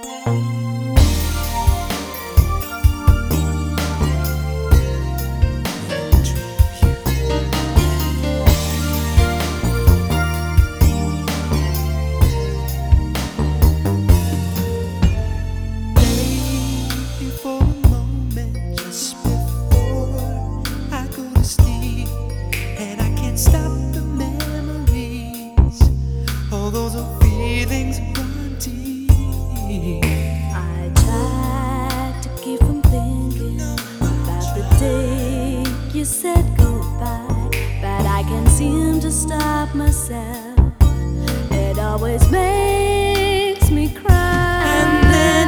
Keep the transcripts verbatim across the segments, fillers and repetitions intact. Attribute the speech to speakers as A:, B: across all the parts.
A: I tried to keep from thinking about the day you said goodbye, but I can't seem to stop myself. It always makes me cry, and then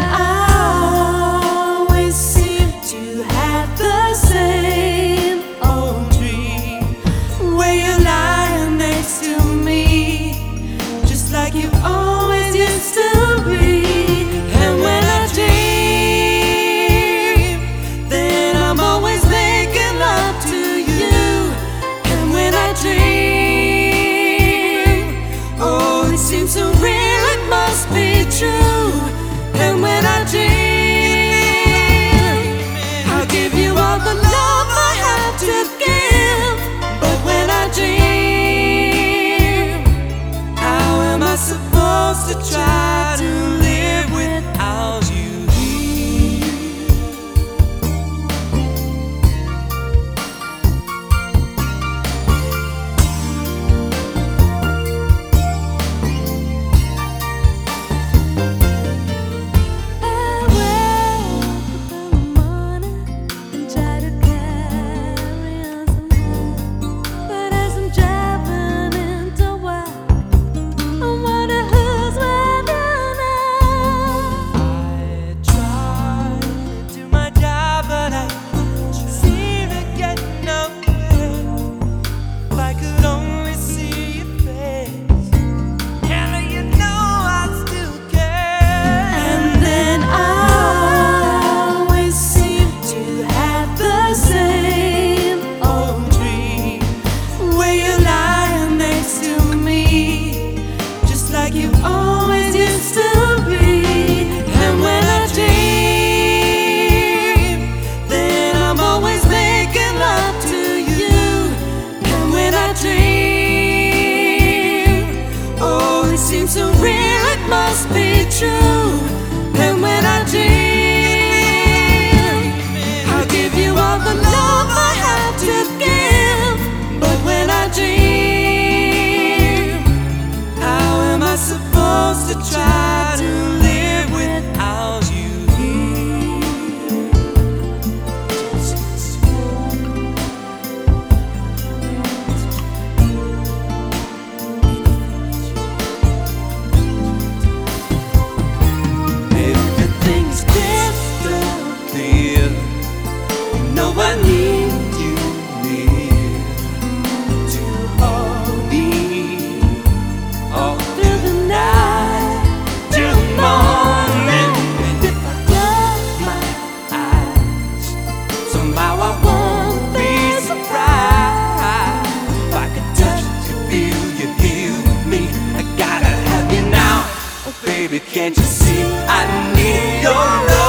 A: I always seem to have the same old dream where you're lying next to me, just like you always used to be. And when I dream, then I'm always making love to you. And when I dream, oh, it seems so real, it must be true. And when I dream, I'll give you all the love I have to give. But when I dream, how am I supposed to try to live without you you always used to be. And when I dream, then I'm always making love to you. And when I dream, oh, it seems so real, it must be true. And when I dream, I'll give you all the love I have to give. But when I dream, supposed to try to live without you here. Everything's crystal clear. No, I need you near to hold me. Oh, baby, can't you see I need your love?